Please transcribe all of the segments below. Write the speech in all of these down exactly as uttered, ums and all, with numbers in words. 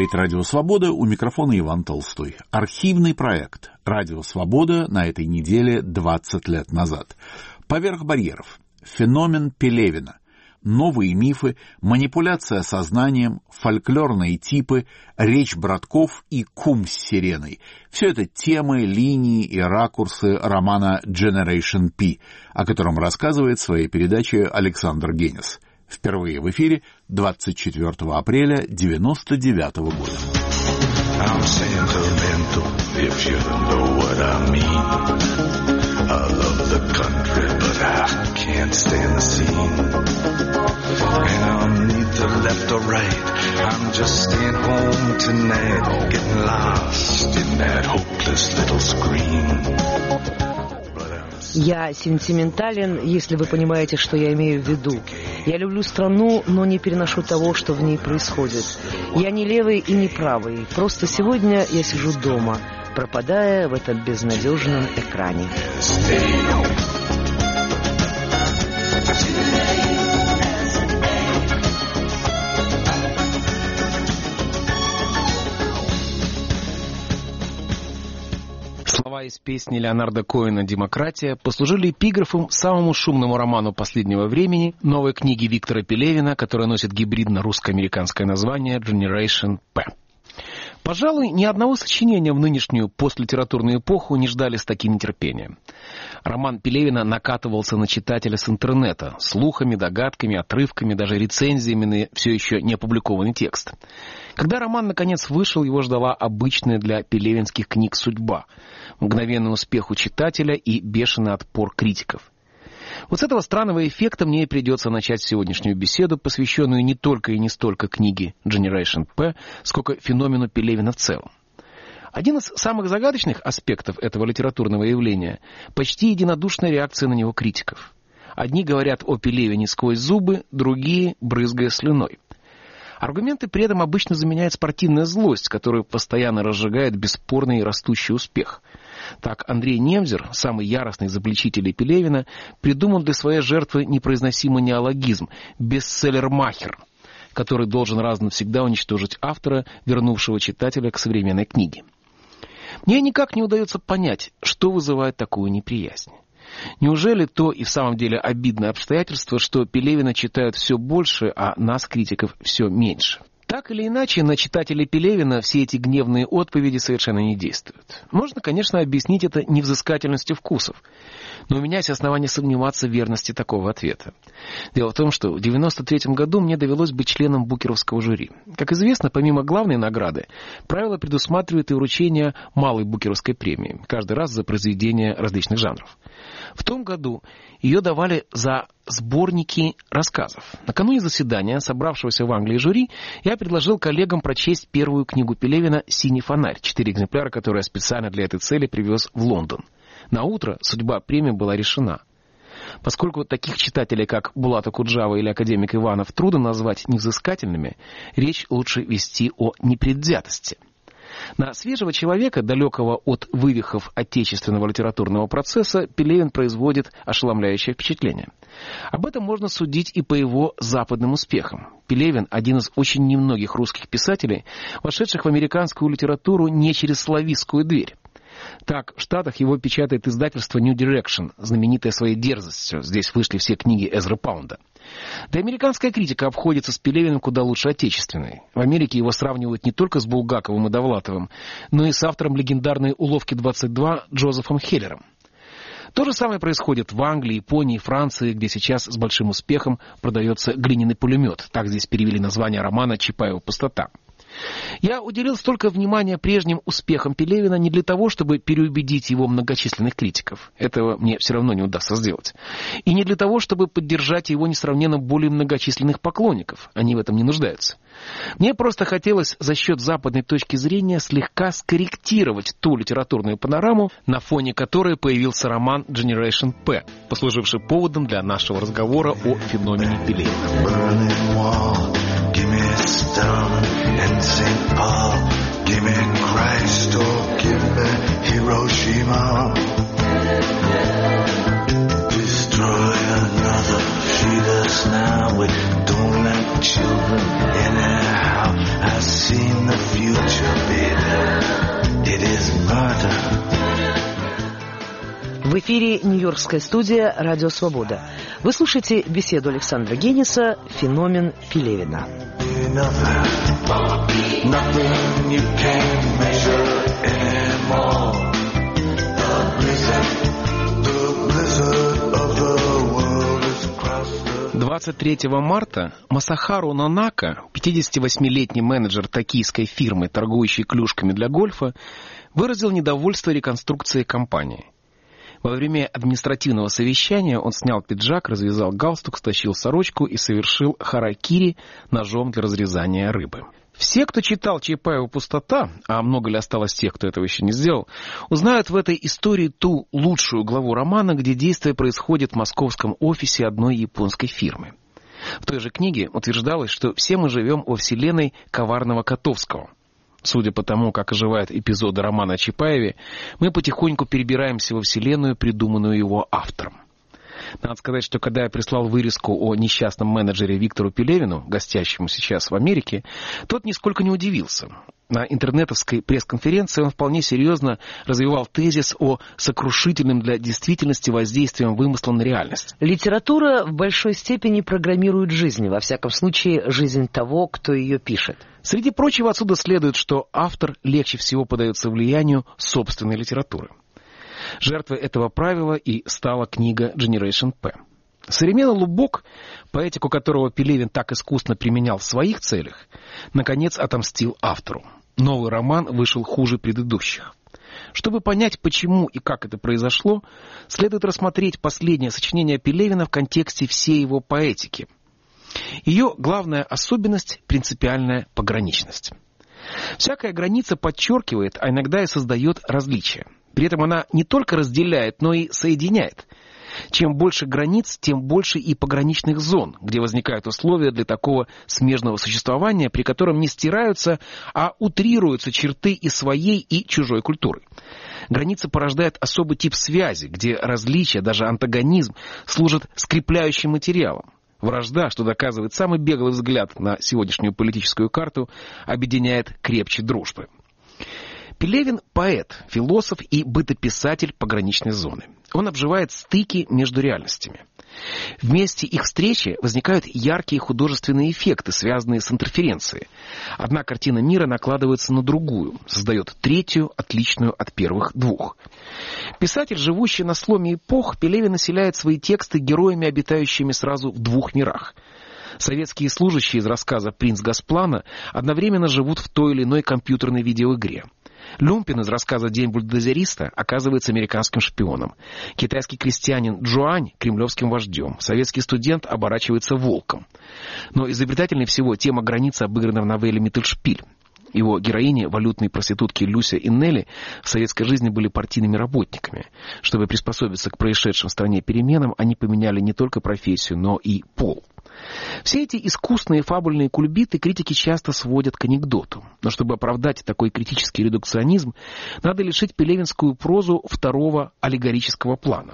слушаете «Радио Свобода», у микрофона Иван Толстой. Архивный проект «Радио Свобода» на этой неделе двадцать лет назад. Поверх барьеров. Феномен Пелевина. Новые мифы, манипуляция сознанием, фольклорные типы, речь братков и кум с сиреной. Все это темы, линии и ракурсы романа «Generation P», о котором рассказывает в своей передаче Александр Генис. Впервые в эфире двадцать четвёртого апреля девяносто девятого года. I'm sentimental, if you know what I mean. I love the country, but I can't stand the scene. And I'm neither left or right, I'm just staying home tonight, getting lost in that hopeless little screen. Я сентиментален, если вы понимаете, что я имею в виду. Я люблю страну, но не переношу того, что в ней происходит. Я не левый и не правый. Просто сегодня я сижу дома, пропадая в этом безнадежном экране. Слова из песни Леонарда Коэна «Демократия» послужили эпиграфом самому шумному роману последнего времени, новой книги Виктора Пелевина, которая носит гибридно-русско-американское название «Generation P». Пожалуй, ни одного сочинения в нынешнюю постлитературную эпоху не ждали с таким нетерпением. Роман Пелевина накатывался на читателя с интернета, слухами, догадками, отрывками, даже рецензиями на все еще не опубликованный текст. Когда роман наконец вышел, его ждала обычная для пелевинских книг судьба, мгновенный успех у читателя и бешеный отпор критиков. Вот с этого странного эффекта мне и придется начать сегодняшнюю беседу, посвященную не только и не столько книге Generation P, сколько феномену Пелевина в целом. Один из самых загадочных аспектов этого литературного явления – почти единодушная реакция на него критиков. Одни говорят о Пелевине сквозь зубы, другие – брызгая слюной. Аргументы при этом обычно заменяет спортивная злость, которую постоянно разжигает бесспорный и растущий успех. Так Андрей Немзер, самый яростный из обличителей Пелевина, придумал для своей жертвы непроизносимый неологизм «бестселлермахер», который должен раз навсегда уничтожить автора, вернувшего читателя к современной книге. Мне никак не удается понять, что вызывает такую неприязнь. Неужели то и в самом деле обидное обстоятельство, что Пелевина читают все больше, а нас, критиков, все меньше? Так или иначе, на читателей Пелевина все эти гневные отповеди совершенно не действуют. Можно, конечно, объяснить это невзыскательностью вкусов, но у меня есть основания сомневаться в верности такого ответа. Дело в том, что в девяносто третьем году мне довелось быть членом букеровского жюри. Как известно, помимо главной награды, правила предусматривают и вручение малой букеровской премии, каждый раз за произведения различных жанров. В том году ее давали за сборники рассказов. Накануне заседания собравшегося в Англии жюри я предложил коллегам прочесть первую книгу Пелевина «Синий фонарь», четыре экземпляра, которые я специально для этой цели привез в Лондон. На утро судьба премии была решена. Поскольку таких читателей, как Булат Окуджава или академик Иванов, трудно назвать невзыскательными, речь лучше вести о непредвзятости. На свежего человека, далекого от вывихов отечественного литературного процесса, Пелевин производит ошеломляющее впечатление. Об этом можно судить и по его западным успехам. Пелевин – один из очень немногих русских писателей, вошедших в американскую литературу не через славистскую дверь. Так, в Штатах его печатает издательство New Direction, знаменитое своей дерзостью. Здесь вышли все книги Эзры Паунда. Да и американская критика обходится с Пелевиным куда лучше отечественной. В Америке его сравнивают не только с Булгаковым и Довлатовым, но и с автором легендарной «Уловки двадцать два» Джозефом Хеллером. То же самое происходит в Англии, Японии, Франции, где сейчас с большим успехом продается «Глиняный пулемет». Так здесь перевели название романа «Чапаева пустота». Я уделил столько внимания прежним успехам Пелевина не для того, чтобы переубедить его многочисленных критиков. Этого мне все равно не удастся сделать. И не для того, чтобы поддержать его несравненно более многочисленных поклонников. Они в этом не нуждаются. Мне просто хотелось за счет западной точки зрения слегка скорректировать ту литературную панораму, на фоне которой появился роман Generation P, послуживший поводом для нашего разговора о феномене Пелевина. Stone and Saint Paul, give me Christ or give me Hiroshima. Destroy another, feed us now. We don't let children anyhow. I've seen the future. эфире Нью-Йоркская студия «Радио Свобода». Вы слушаете беседу Александра Генниса «Феномен Пелевина». двадцать третьего марта Масахару Нанака, пятидесятивосьмилетний менеджер токийской фирмы, торгующей клюшками для гольфа, выразил недовольство реконструкцией компании. Во время административного совещания он снял пиджак, развязал галстук, стащил сорочку и совершил харакири ножом для разрезания рыбы. Все, кто читал Чапаева «Пустота», а много ли осталось тех, кто этого еще не сделал, узнают в этой истории ту лучшую главу романа, где действие происходит в московском офисе одной японской фирмы. В той же книге утверждалось, что все мы живем во вселенной коварного Котовского. Судя по тому, как оживают эпизоды романа о Чапаеве, мы потихоньку перебираемся во вселенную, придуманную его автором. Надо сказать, что когда я прислал вырезку о несчастном менеджере Виктору Пелевину, гостящему сейчас в Америке, тот нисколько не удивился. На интернетовской пресс-конференции он вполне серьезно развивал тезис о сокрушительном для действительности воздействии вымысла на реальность. Литература в большой степени программирует жизнь, во всяком случае, жизнь того, кто ее пишет. Среди прочего, отсюда следует, что автор легче всего поддается влиянию собственной литературы. Жертвой этого правила и стала книга Generation P. Современный Лубок, поэтику которого Пелевин так искусно применял в своих целях, наконец отомстил автору. Новый роман вышел хуже предыдущих. Чтобы понять, почему и как это произошло, следует рассмотреть последнее сочинение Пелевина в контексте всей его поэтики. Ее главная особенность – принципиальная пограничность. Всякая граница подчеркивает, а иногда и создает различия. При этом она не только разделяет, но и соединяет. Чем больше границ, тем больше и пограничных зон, где возникают условия для такого смежного существования, при котором не стираются, а утрируются черты и своей, и чужой культуры. Граница порождает особый тип связи, где различия, даже антагонизм, служат скрепляющим материалом. Вражда, что доказывает самый беглый взгляд на сегодняшнюю политическую карту, объединяет крепче дружбы. Пелевин – поэт, философ и бытописатель пограничной зоны. Он обживает стыки между реальностями. В месте их встречи возникают яркие художественные эффекты, связанные с интерференцией. Одна картина мира накладывается на другую, создает третью, отличную от первых двух. Писатель, живущий на сломе эпох, Пелевин населяет свои тексты героями, обитающими сразу в двух мирах. Советские служащие из рассказа «Принц Госплана» одновременно живут в той или иной компьютерной видеоигре. Люмпин из рассказа «День бульдозериста» оказывается американским шпионом. Китайский крестьянин Джуань – кремлевским вождем. Советский студент оборачивается волком. Но изобретательнее всего тема границы обыграна в новелле «Миттельшпиль». Его героини, валютные проститутки Люся и Нелли, в советской жизни были партийными работниками. Чтобы приспособиться к происшедшим в стране переменам, они поменяли не только профессию, но и пол. Все эти искусные фабульные кульбиты критики часто сводят к анекдоту. Но чтобы оправдать такой критический редукционизм, надо лишить пелевинскую прозу второго аллегорического плана.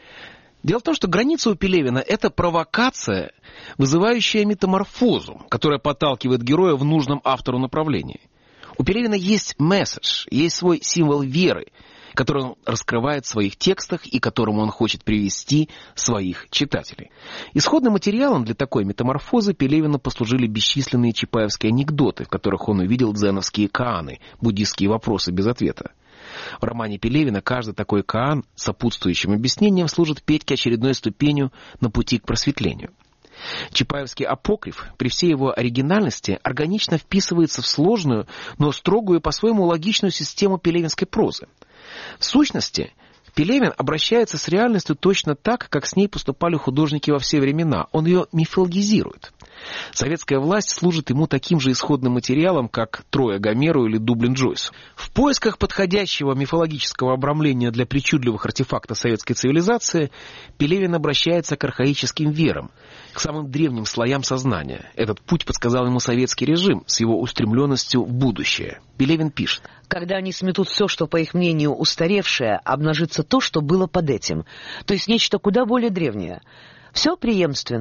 Дело в том, что граница у Пелевина – это провокация, вызывающая метаморфозу, которая подталкивает героя в нужном автору направлении. У Пелевина есть месседж, есть свой символ веры, который он раскрывает в своих текстах и которому он хочет привести своих читателей. Исходным материалом для такой метаморфозы Пелевину послужили бесчисленные чапаевские анекдоты, в которых он увидел дзеновские кааны, буддистские вопросы без ответа. В романе Пелевина каждый такой каан сопутствующим объяснением служит Петьке очередной ступенью на пути к просветлению. Чапаевский апокриф, при всей его оригинальности, органично вписывается в сложную, но строгую и по-своему логичную систему пелевинской прозы. В сущности, Пелевин обращается с реальностью точно так, как с ней поступали художники во все времена. Он ее мифологизирует. Советская власть служит ему таким же исходным материалом, как Троя Гомеру или Дублин Джойсу. В поисках подходящего мифологического обрамления для причудливых артефактов советской цивилизации Пелевин обращается к архаическим верам, к самым древним слоям сознания. Этот путь подсказал ему советский режим с его устремленностью в будущее. Пелевин пишет: «Когда они сметут все, что, по их мнению, устаревшее, обнажится то, что было под этим, то есть нечто куда более древнее. Все преемственно,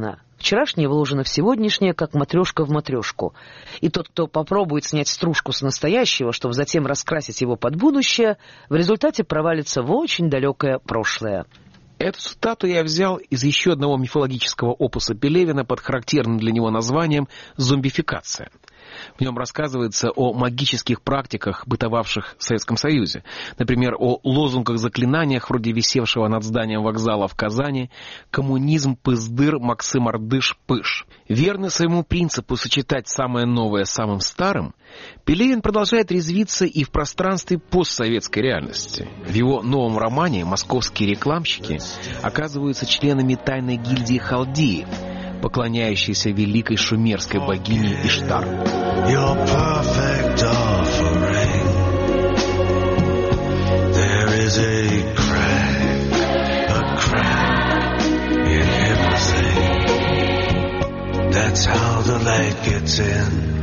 Вчерашнее вложено в сегодняшнее, как матрешка в матрешку. И тот, кто попробует снять стружку с настоящего, чтобы затем раскрасить его под будущее, в результате провалится в очень далекое прошлое. Эту цитату я взял из еще одного мифологического опуса Пелевина под характерным для него названием «Зомбификация». В нем рассказывается о магических практиках, бытовавших в Советском Союзе. Например, о лозунгах-заклинаниях, вроде висевшего над зданием вокзала в Казани «Коммунизм, пыздыр, Максим Ардыш, пыш». Верный своему принципу сочетать самое новое с самым старым, Пелевин продолжает резвиться и в пространстве постсоветской реальности. В его новом романе «Московские рекламщики» оказываются членами тайной гильдии халдеев, поклоняющейся великой шумерской богине Иштар. Your perfect offering. There is a crack, a crack in everything. That's how the light gets in.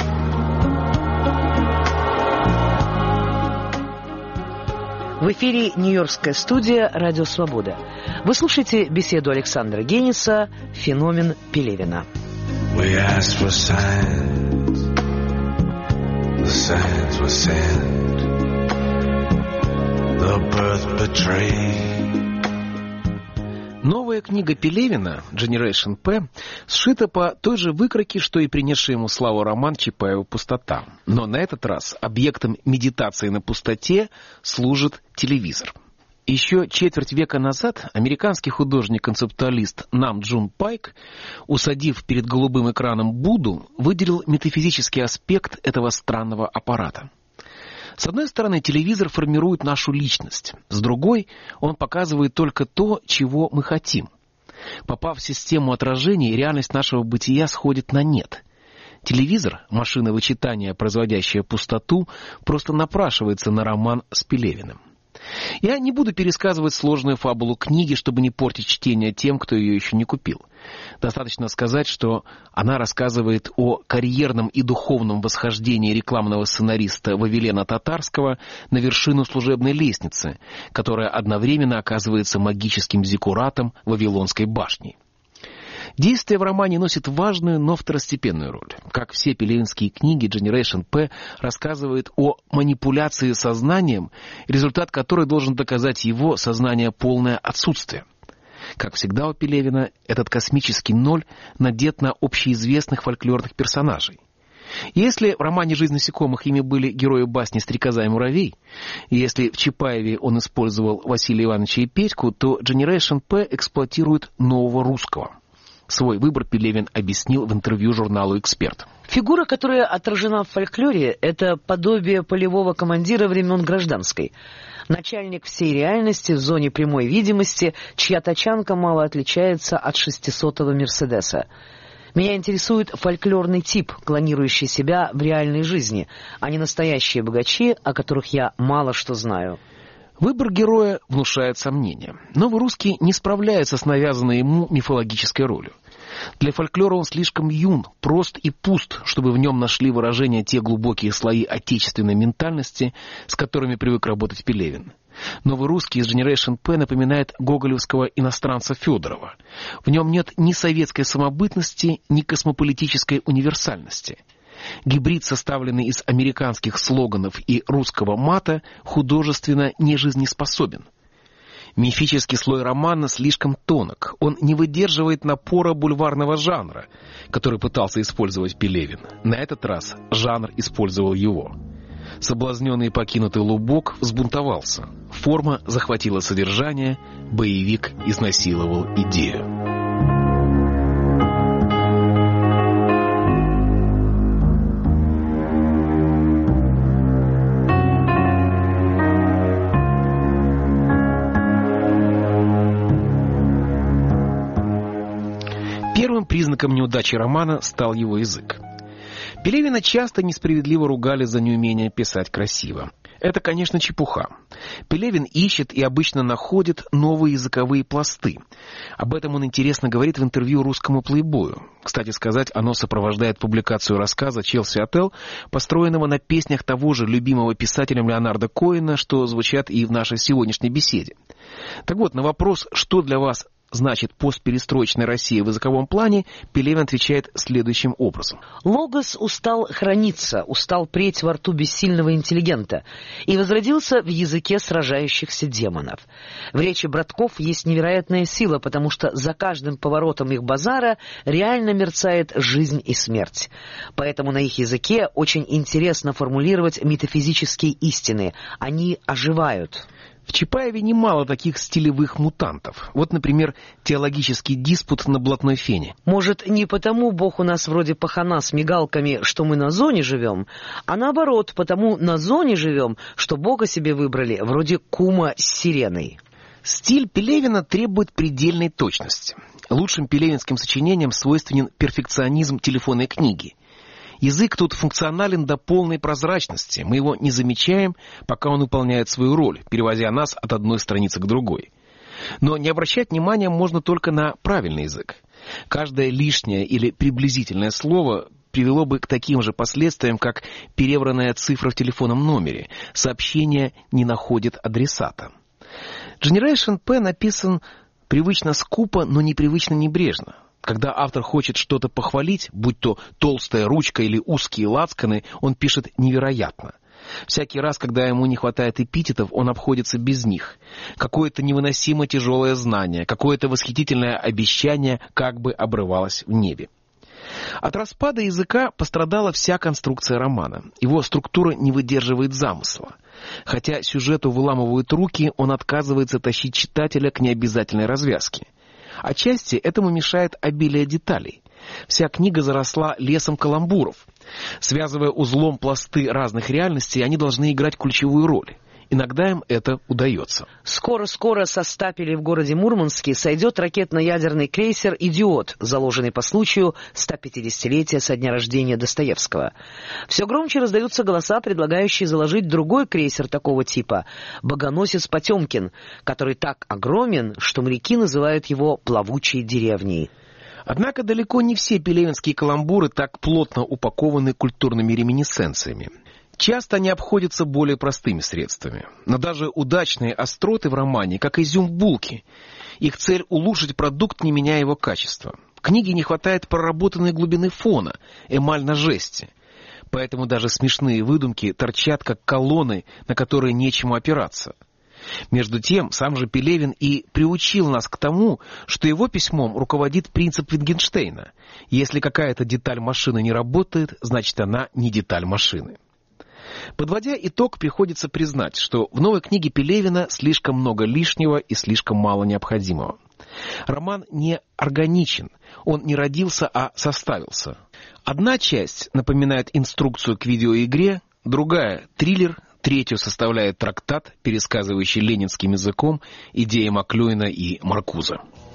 В эфире Нью-Йоркская студия «Радио Свобода». Вы слушаете беседу Александра Гениса «Феномен Пелевина». We asked for signs. The signs were sent. The birth betrayed. Новая книга Пелевина «Generation P» сшита по той же выкройке, что и принесший ему славу роман Чапаева «Пустота». Но на этот раз объектом медитации на пустоте служит телевизор. Еще четверть века назад американский художник-концептуалист Нам Джун Пайк, усадив перед голубым экраном Будду, выделил метафизический аспект этого странного аппарата. С одной стороны, телевизор формирует нашу личность. С другой, он показывает только то, чего мы хотим. Попав в систему отражений, реальность нашего бытия сходит на нет. Телевизор, машина вычитания, производящая пустоту, просто напрашивается на роман с Пелевиным. Я не буду пересказывать сложную фабулу книги, чтобы не портить чтение тем, кто ее еще не купил. Достаточно сказать, что она рассказывает о карьерном и духовном восхождении рекламного сценариста Вавилена Татарского на вершину служебной лестницы, которая одновременно оказывается магическим зиккуратом Вавилонской башни. Действие в романе носит важную, но второстепенную роль. Как все пелевинские книги, Generation P рассказывает о манипуляции сознанием, результат которой должен доказать его сознание полное отсутствие. Как всегда у Пелевина, этот космический ноль надет на общеизвестных фольклорных персонажей. Если в романе «Жизнь насекомых» ими были герои басни «Стрекоза и муравей», и если в Чапаеве он использовал Василия Ивановича и Петьку, то Generation P эксплуатирует нового русского. Свой выбор Пелевин объяснил в интервью журналу «Эксперт». Фигура, которая отражена в фольклоре, это подобие полевого командира времен гражданской. Начальник всей реальности в зоне прямой видимости, чья тачанка мало отличается от шестисотого Мерседеса. Меня интересует фольклорный тип, клонирующий себя в реальной жизни, а не настоящие богачи, о которых я мало что знаю. Выбор героя внушает сомнения. Новый русский не справляется с навязанной ему мифологической ролью. Для фольклора он слишком юн, прост и пуст, чтобы в нем нашли выражение те глубокие слои отечественной ментальности, с которыми привык работать Пелевин. Новый русский из Generation P напоминает гоголевского иностранца Федорова. В нем нет ни советской самобытности, ни космополитической универсальности. Гибрид, составленный из американских слоганов и русского мата, художественно не жизнеспособен. Мифический слой романа слишком тонок. Он не выдерживает напора бульварного жанра, который пытался использовать Пелевин. На этот раз жанр использовал его. Соблазненный и покинутый Лубок взбунтовался. Форма захватила содержание, боевик изнасиловал идею. Первым признаком неудачи романа стал его язык. Пелевина часто несправедливо ругали за неумение писать красиво. Это, конечно, чепуха. Пелевин ищет и обычно находит новые языковые пласты. Об этом он интересно говорит в интервью русскому плейбою. Кстати сказать, оно сопровождает публикацию рассказа «Челси Отель», построенного на песнях того же любимого писателем Леонарда Коэна, что звучат и в нашей сегодняшней беседе. Так вот, на вопрос, что для вас значит постперестроечная Россия в языковом плане, Пелевин отвечает следующим образом. Логос устал храниться, устал преть во рту бессильного интеллигента и возродился в языке сражающихся демонов. В речи братков есть невероятная сила, потому что за каждым поворотом их базара реально мерцает жизнь и смерть. Поэтому на их языке очень интересно формулировать метафизические истины. Они оживают. В Чапаеве немало таких стилевых мутантов. Вот, например, теологический диспут на блатной фене. Может, не потому Бог у нас вроде пахана с мигалками, что мы на зоне живем, а наоборот, потому на зоне живем, что Бога себе выбрали вроде кума с сиреной. Стиль Пелевина требует предельной точности. Лучшим пелевинским сочинениям свойственен перфекционизм телефонной книги. Язык тут функционален до полной прозрачности. Мы его не замечаем, пока он выполняет свою роль, перевозя нас от одной страницы к другой. Но не обращать внимания можно только на правильный язык. Каждое лишнее или приблизительное слово привело бы к таким же последствиям, как перевранная цифра в телефонном номере. Сообщение не находит адресата. Generation P написан привычно скупо, но непривычно небрежно. Когда автор хочет что-то похвалить, будь то толстая ручка или узкие лацканы, он пишет невероятно. Всякий раз, когда ему не хватает эпитетов, он обходится без них. Какое-то невыносимо тяжелое знание, какое-то восхитительное обещание как бы обрывалось в небе. От распада языка пострадала вся конструкция романа. Его структура не выдерживает замысла. Хотя сюжету выламывают руки, он отказывается тащить читателя к необязательной развязке. Отчасти этому мешает обилие деталей. Вся книга заросла лесом каламбуров. Связывая узлом пласты разных реальностей, они должны играть ключевую роль. Иногда им это удается. Скоро-скоро со стапелей в городе Мурманске сойдет ракетно-ядерный крейсер «Идиот», заложенный по случаю сто пятидесятилетия со дня рождения Достоевского. Все громче раздаются голоса, предлагающие заложить другой крейсер такого типа — «Богоносец Потемкин», который так огромен, что моряки называют его «плавучей деревней». Однако далеко не все пелевинские каламбуры так плотно упакованы культурными реминисценциями. Часто они обходятся более простыми средствами. Но даже удачные остроты в романе, как изюм в булке. Их цель — улучшить продукт, не меняя его качества. Книге не хватает проработанной глубины фона, эмаль на жести. Поэтому даже смешные выдумки торчат, как колонны, на которые нечему опираться. Между тем, сам же Пелевин и приучил нас к тому, что его письмом руководит принцип Wittgensteina. Если какая-то деталь машины не работает, значит, она не деталь машины. Подводя итог, приходится признать, что в новой книге Пелевина слишком много лишнего и слишком мало необходимого. Роман не органичен, он не родился, а составился. Одна часть напоминает инструкцию к видеоигре, другая — триллер, третью составляет трактат, пересказывающий ленинским языком идеи Маклюина и Маркуза.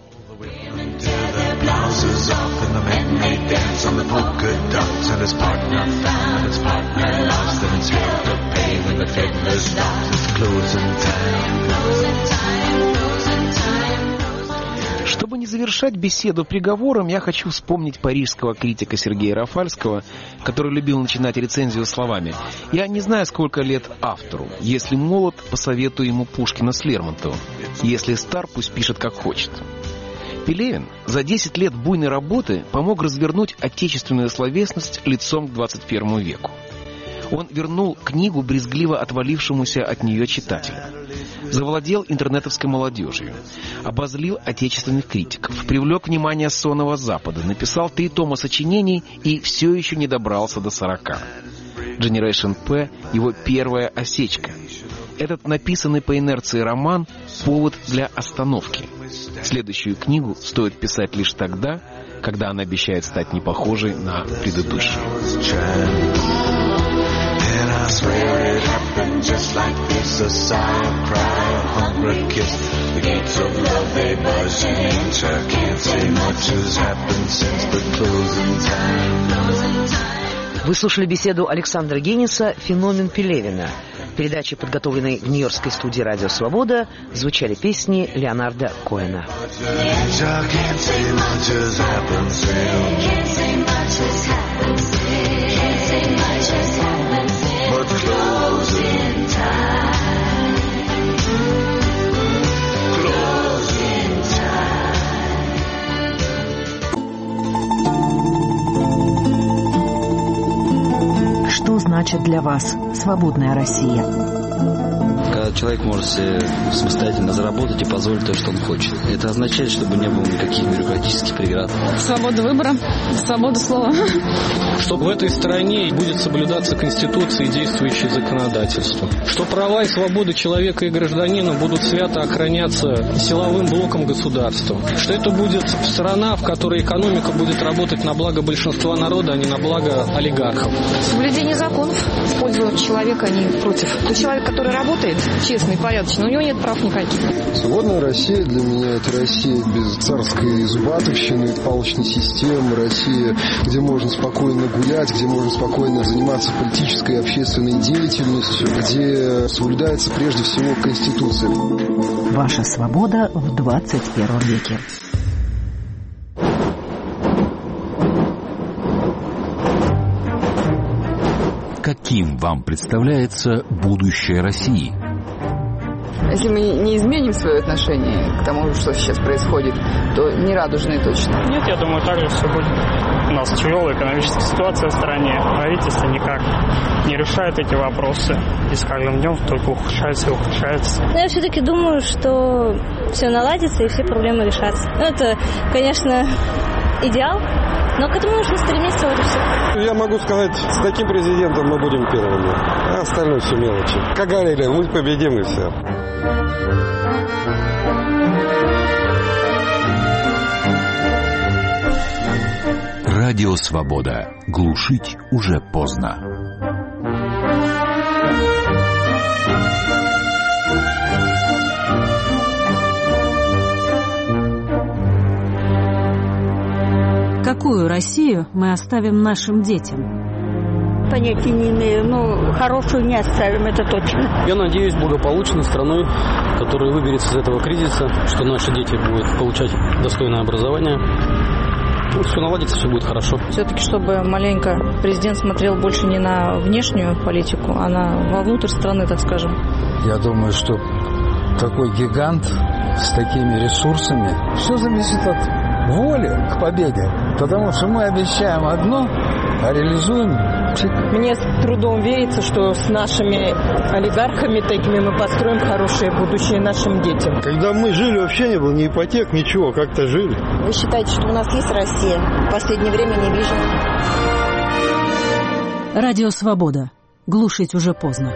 Blouses off and the men they dance on the polka dots, and his partner found and his partner lost, and it's hell to pay when the fiddler stops. It's closing time, closing time, closing time. Чтобы не завершать беседу приговором, я хочу вспомнить парижского критика Сергея Рафальского, который любил начинать рецензию словами: «Я не знаю, сколько лет автору. Если молод, посоветую ему Пушкина с Лермонтовым. Если стар, пусть пишет как хочет». Пелевин за десять лет буйной работы помог развернуть отечественную словесность лицом к двадцать первому веку. Он вернул книгу брезгливо отвалившемуся от нее читателю. Завладел интернетовской молодежью. Обозлил отечественных критиков. Привлек внимание сонного Запада. Написал три тома сочинений и все еще не добрался до сорока. Generation P — его первая осечка. Этот написанный по инерции роман — повод для остановки. Следующую книгу стоит писать лишь тогда, когда она обещает стать не похожей на предыдущую. Вы слушали беседу Александра Гениса «Феномен Пелевина». В передаче, подготовленной в Нью-Йоркской студии «Радио Свобода», звучали песни Леонарда Коэна. значит для вас свободная Россия? Когда человек может себе самостоятельно заработать и позволить то, что он хочет. Это означает, чтобы не было никаких бюрократических преград. Свобода выбора, свобода слова. Чтобы в этой стране будет соблюдаться Конституция и действующее законодательство. Что права и свободы человека и гражданина будут свято охраняться силовым блоком государства. Что это будет страна, в которой экономика будет работать на благо большинства народа, а не на благо олигархов. Соблюдение законов в пользу человека, а не против. То человек, который работает, честный, порядочный, у него нет прав никаких. Свободная Россия для меня – это Россия без царской зубатовщины, палочной системы, Россия, где можно спокойно гулять, где можно спокойно заниматься политической и общественной деятельностью, где соблюдается прежде всего Конституция. Ваша свобода в двадцать первом веке. Каким вам представляется будущее России? Если мы не изменим свое отношение к тому, что сейчас происходит, то не радужные точно. Нет, я думаю, так же все будет. У нас тяжелая экономическая ситуация в стране. Правительство никак не решает эти вопросы. И с каждым днем только ухудшается и ухудшается. Но я все-таки думаю, что все наладится и все проблемы решатся. Ну, это, конечно, идеал, но к этому нужно стремиться. Вот и все. Я могу сказать, с таким президентом мы будем первыми. А остальное все мелочи. Как говорили, мы победим и все. Радио «Свобода». Глушить уже поздно. Какую Россию мы оставим нашим детям? Понятия не имею, но хорошую не оставим, это точно. Я надеюсь благополучной страной, которая выберется из этого кризиса, что наши дети будут получать достойное образование. Ну, все наладится, все будет хорошо. Все-таки, чтобы маленько президент смотрел больше не на внешнюю политику, а на вовнутрь страны, так скажем. Я думаю, что такой гигант с такими ресурсами, все зависит от воли к победе. Потому что мы обещаем одно, а реализуем. Мне с трудом верится, что с нашими олигархами такими мы построим хорошее будущее нашим детям. Когда мы жили, вообще не было ни ипотек, ничего, как-то жили. Вы считаете, что у нас есть Россия? В последнее время не вижу. Радио «Свобода». Глушить уже поздно.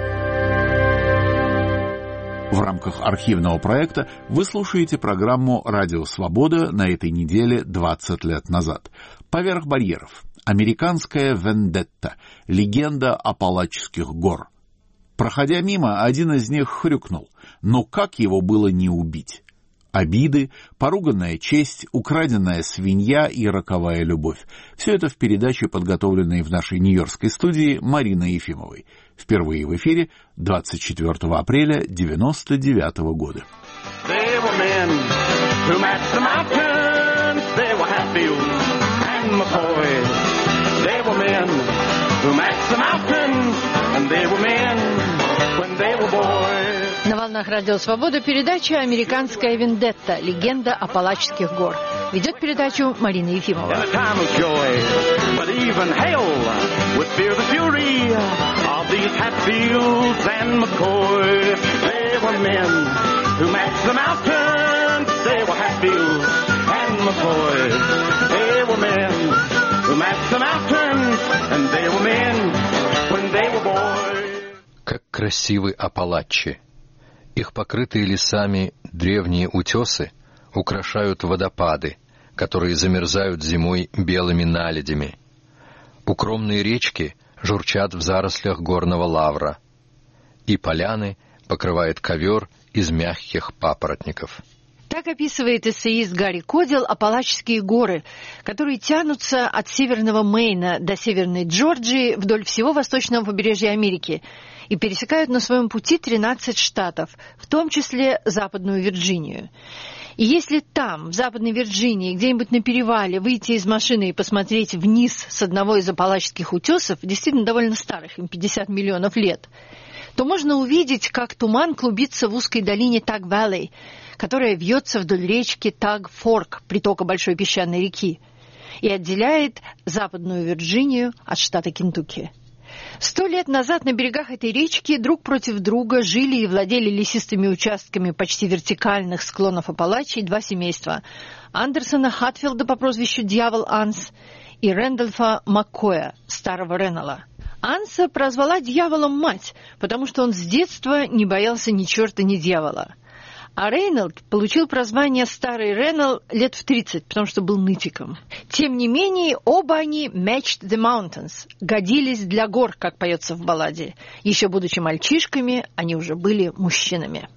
В рамках архивного проекта вы слушаете программу «Радио Свобода» на этой неделе двадцать лет назад. «Поверх барьеров. Американская вендетта. Легенда Апалачских гор». Проходя мимо, один из них хрюкнул. Но как его было не убить? Обиды, поруганная честь, украденная свинья и роковая любовь. Все это в передаче, подготовленной в нашей нью-йоркской студии Мариной Ефимовой. Впервые в эфире двадцать четвёртого апреля девяносто девятого года. На волнах Радио Свобода передача «Американская вендетта. Легенда Апалачских гор». Ведет передачу Марина Ефимова. Как красивы Апалачи! Их покрытые лесами древние утесы украшают водопады, которые замерзают зимой белыми наледями. Укромные речки журчат в зарослях горного лавра, и поляны покрывает ковер из мягких папоротников. Так описывает эссеист Гарри Кодел Апалачские горы, которые тянутся от северного Мэйна до северной Джорджии вдоль всего восточного побережья Америки и пересекают на своем пути тринадцать штатов, в том числе Западную Вирджинию. И если там, в Западной Вирджинии, где-нибудь на перевале, выйти из машины и посмотреть вниз с одного из апалачских утесов, действительно довольно старых, им пятьдесят миллионов лет, то можно увидеть, как туман клубится в узкой долине Таг-Вэлли, которая вьется вдоль речки Таг-Форк, притока большой песчаной реки, и отделяет Западную Вирджинию от штата Кентукки. Сто лет назад на берегах этой речки друг против друга жили и владели лесистыми участками почти вертикальных склонов Апалачей два семейства – Андерсона Хатфилда по прозвищу Дьявол Анс и Рэндольфа Маккоя, старого Реннелла. Анса прозвала дьяволом мать, потому что он с детства не боялся ни черта, ни дьявола. А Рейнольд получил прозвание «Старый Реннелл» лет в тридцать, потому что был нытиком. Тем не менее, оба они matched the mountains, годились для гор, как поется в балладе. Еще будучи мальчишками, они уже были мужчинами.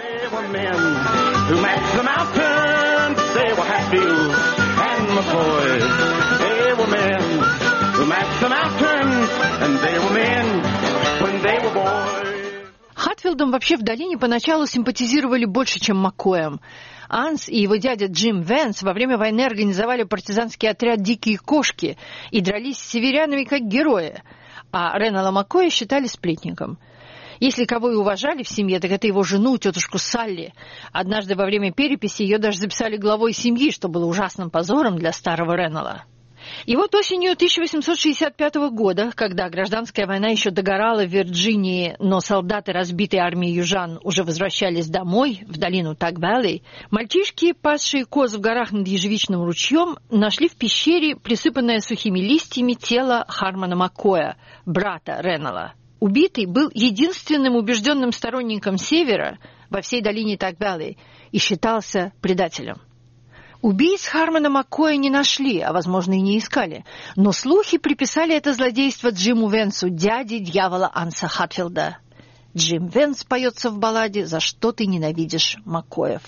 Хатфилдам вообще в долине поначалу симпатизировали больше, чем Маккоям. Анс и его дядя Джим Венс во время войны организовали партизанский отряд «Дикие кошки» и дрались с северянами как герои, а Реннелла Маккоя считали сплетником. Если кого и уважали в семье, так это его жену, тетушку Салли. Однажды во время переписи ее даже записали главой семьи, что было ужасным позором для старого Реннелла. И вот осенью тысяча восемьсот шестьдесят пятого года, когда гражданская война еще догорала в Вирджинии, но солдаты разбитой армии южан уже возвращались домой, в долину Таг-Вэлли, мальчишки, пасшие коз в горах над ежевичным ручьем, нашли в пещере, присыпанное сухими листьями, тело Хармона Маккоя, брата Реннелла. Убитый был единственным убежденным сторонником Севера во всей долине Таг-Вэлли и считался предателем. Убийц Хармона Маккоя не нашли, а, возможно, и не искали. Но слухи приписали это злодейство Джиму Венсу, дяде дьявола Анса Хатфилда. Джим Венс поется в балладе «За что ты ненавидишь Маккоев».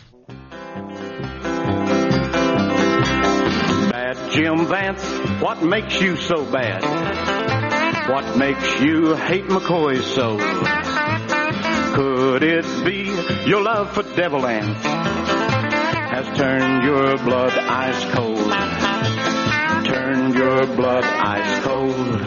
Bad Jim Vance, what makes you so bad? What makes you hate McCoy so? Could it be your love for Devil Anse has turned your blood ice cold, turned your blood ice cold.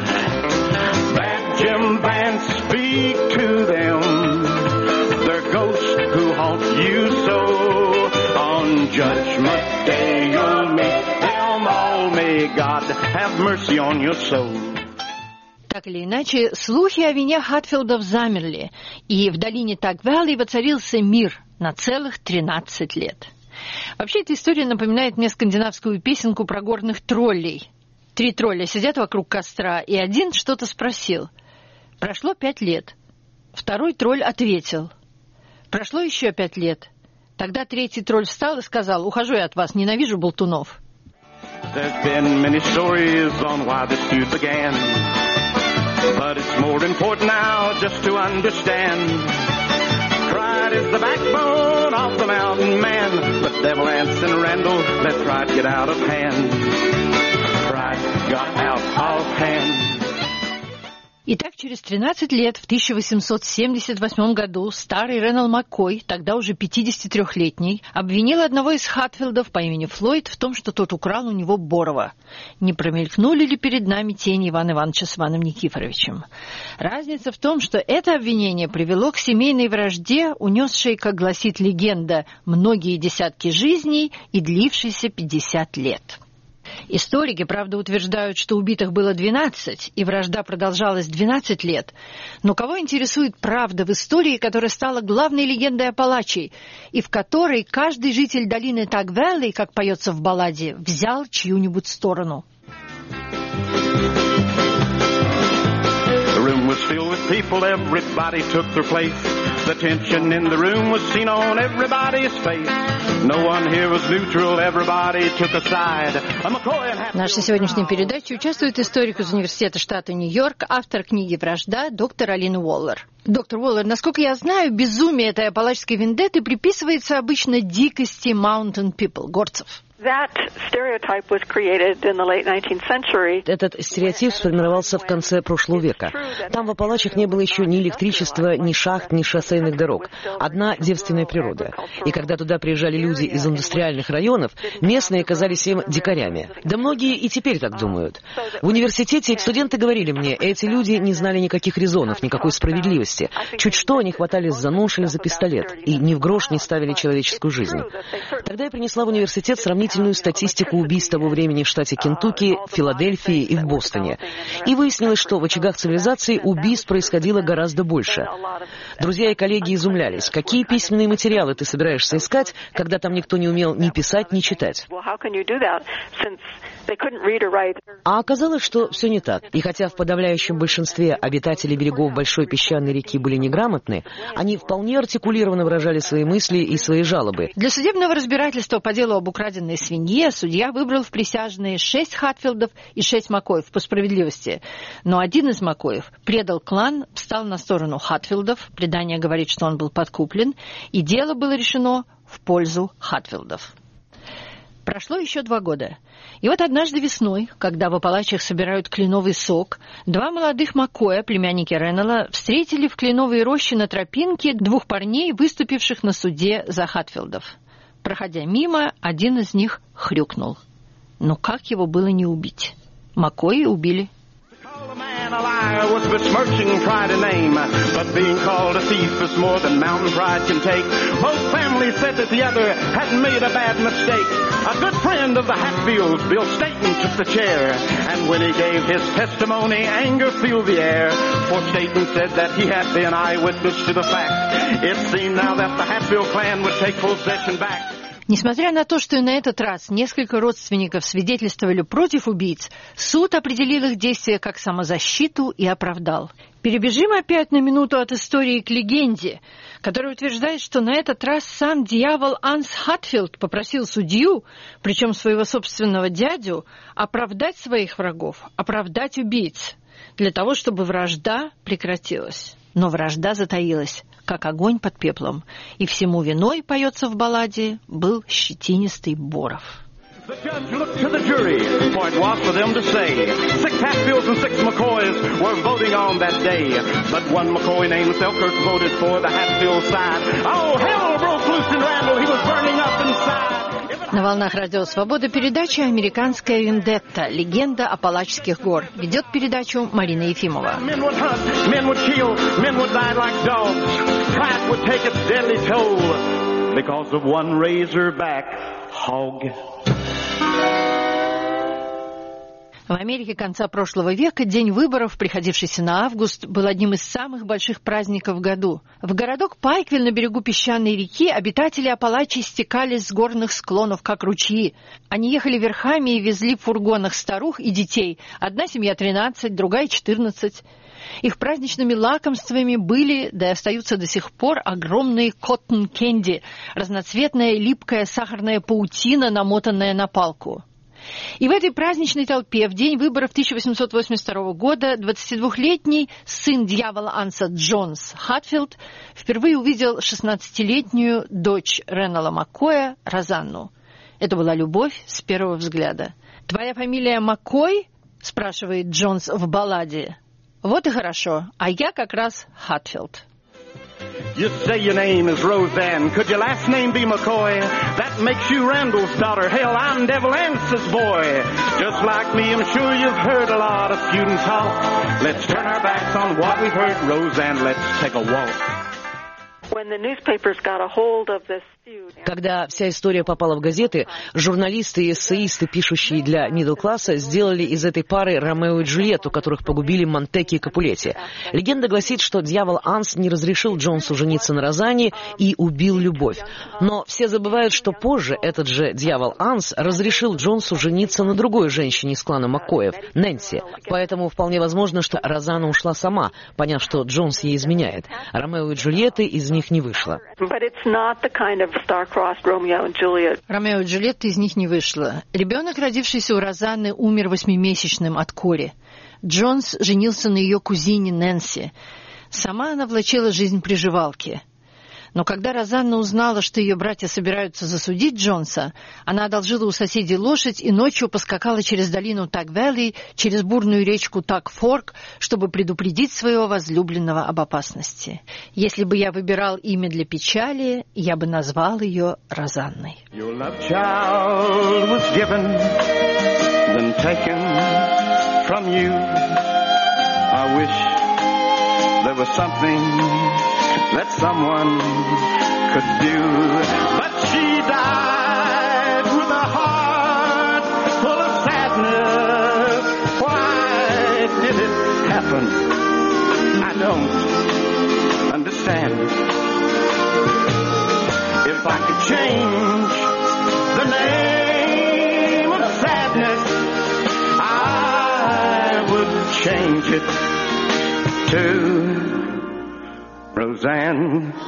Bad Jim Vance, speak to them, their ghosts who haunt you so. On Judgment Day you'll meet them all, may God have mercy on your soul. Так или иначе, слухи о вине Хатфилдов замерли, и в долине Таг-Вэлли воцарился мир на целых тринадцать лет. Вообще, эта история напоминает мне скандинавскую песенку про горных троллей. Три тролля сидят вокруг костра, и один что-то спросил. Прошло пять лет. Второй тролль ответил. Прошло еще пять лет. Тогда третий тролль встал и сказал: «Ухожу я от вас, ненавижу болтунов». There's been many stories on why this feud began, but it's more important now just to understand. Pride is the backbone of the mountain man, but Devil Anse and Randall let pride get out of hand. Pride got out of hand. Итак, через тринадцать лет, в тысяча восемьсот семьдесят восьмом году, старый Реннелл Маккой, тогда уже пятидесятитрёхлетний, обвинил одного из Хатфилдов по имени Флойд в том, что тот украл у него Борова. Не промелькнули ли перед нами тени Ивана Ивановича с Иваном Никифоровичем? Разница в том, что это обвинение привело к семейной вражде, унесшей, как гласит легенда, многие десятки жизней и длившейся пятьдесят лет. Историки, правда, утверждают, что убитых было двенадцать, и вражда продолжалась двенадцать лет. Но кого интересует правда в истории, которая стала главной легендой Апалачей, и в которой каждый житель долины Таг-Вэлли, как поется в балладе, взял чью-нибудь сторону? The room was filled with people, everybody took their place. The tension in the room was seen on everybody's face. No one here was neutral, everybody took a side. В нашей сегодняшней передаче участвует историк из университета штата Нью-Йорк, автор книги «Вражда» доктор Алин Уоллер. Доктор Уоллер, насколько я знаю, безумие этой апалачской вендетты приписывается обычно дикости mountain people, горцев. Этот стереотип сформировался в конце прошлого века. Там в Апалачах не было еще ни электричества, ни шахт, ни шоссейных дорог. Одна девственная природа. И когда туда приезжали люди из индустриальных районов, местные казались им дикарями. Да многие и теперь так думают. В университете студенты говорили мне, эти люди не знали никаких резонов, никакой справедливости. Чуть что они хватались за нож или за пистолет, и ни в грош не ставили человеческую жизнь. Тогда я принесла в университет сравнительно предварительную статистику убийств того времени в штате Кентукки, Филадельфии и в Бостоне. И выяснилось, что в очагах цивилизации убийств происходило гораздо больше. Друзья и коллеги изумлялись, какие письменные материалы ты собираешься искать, когда там никто не умел ни писать, ни читать. А оказалось, что все не так. И хотя в подавляющем большинстве обитатели берегов большой песчаной реки были неграмотны, они вполне артикулированно выражали свои мысли и свои жалобы. Для судебного разбирательства по делу об украденной свинье судья выбрал в присяжные шесть Хатфилдов и шесть Маккоев по справедливости. Но один из Маккоев предал клан, встал на сторону Хатфилдов, предание говорит, что он был подкуплен, и дело было решено в пользу Хатфилдов. Прошло еще два года. И вот однажды весной, когда в Апалачах собирают кленовый сок, два молодых Маккоя, племянники Реннелла, встретили в кленовой роще на тропинке двух парней, выступивших на суде за Хатфилдов. Проходя мимо, один из них хрюкнул. Но как его было не убить? Маккои убили. A liar was besmirching pride and name, but being called a thief is more than mountain pride can take. Both families said that the other hadn't made a bad mistake. A good friend of the Hatfields, Bill Staten, took the chair, and when he gave his testimony, anger filled the air. For Staten said that he had been eyewitness to the fact. It seemed now that the Hatfield clan would take possession back. Несмотря на то, что и на этот раз несколько родственников свидетельствовали против убийц, суд определил их действия как самозащиту и оправдал. Перебежим опять на минуту от истории к легенде, которая утверждает, что на этот раз сам дьявол Анс Хатфилд попросил судью, причем своего собственного дядю, оправдать своих врагов, оправдать убийц, для того, чтобы вражда прекратилась. Но вражда затаилась, как огонь под пеплом, и всему виной, поется в балладе, был щетинистый Боров. The judge looked to the jury, for it was for them to say. Six Hatfields and six McCoys were voting on that day. But one McCoy named Selkirk voted for the Hatfield side. Oh, hell broke loose in Randall, he was burning up inside. На волнах Радио Свобода передача «Американская вендетта. Легенда Апалачских гор». Ведет передачу Марина Ефимова. В Америке конца прошлого века день выборов, приходившийся на август, был одним из самых больших праздников в году. В городок Пайквилл на берегу песчаной реки обитатели Апалачей стекались с горных склонов, как ручьи. Они ехали верхами и везли в фургонах старух и детей. Одна семья тринадцать, другая четырнадцать. Их праздничными лакомствами были, да и остаются до сих пор, огромные коттон-кенди, разноцветная липкая сахарная паутина, намотанная на палку. И в этой праздничной толпе в день выборов тысяча восемьсот восемьдесят второго года двадцатидвухлетний сын дьявола Анса Джонс Хатфилд впервые увидел шестнадцатилетнюю дочь Реннелла Маккоя Розанну. Это была любовь с первого взгляда. «Твоя фамилия Маккой?» – спрашивает Джонс в балладе. «Вот и хорошо, а я как раз Хатфилд». You say your name is Roseanne. Could your last name be McCoy? That makes you Randall's daughter. Hell, I'm Devil Anse's boy. Just like me, I'm sure you've heard a lot of feuding talk. Let's turn our backs on what we've heard. Roseanne, let's take a walk. When the newspapers got a hold of this feud. Когда вся история попала в газеты, журналисты и эссеисты, пишущие для мидл-класса, сделали из этой пары Ромео и Джульетту, которых погубили Монтеки и Капулетти. Легенда гласит, что дьявол Анс не разрешил Джонсу жениться на Розанне и убил любовь. Но все забывают, что позже этот же дьявол Анс разрешил Джонсу жениться на другой женщине из клана Маккоев, Нэнси. Поэтому вполне возможно, что Розанна ушла сама, поняв, что Джонс ей изменяет. Ромео и Джульетты из них не вышло. Ромео и Джульетта из них не вышло. Ребенок, родившийся у Розанны, умер восьмимесячным от кори. Джонс женился на ее кузине Нэнси. Сама она влачила жизнь приживалки. Но когда Розанна узнала, что ее братья собираются засудить Джонса, она одолжила у соседей лошадь и ночью поскакала через долину Так-Вэлли, через бурную речку Так-Форк, чтобы предупредить своего возлюбленного об опасности. Если бы я выбирал имя для печали, я бы назвал ее Розанной. Your love child was given, then taken from you. I wish there was something that someone could do, but she died with a heart change it to Roseanne.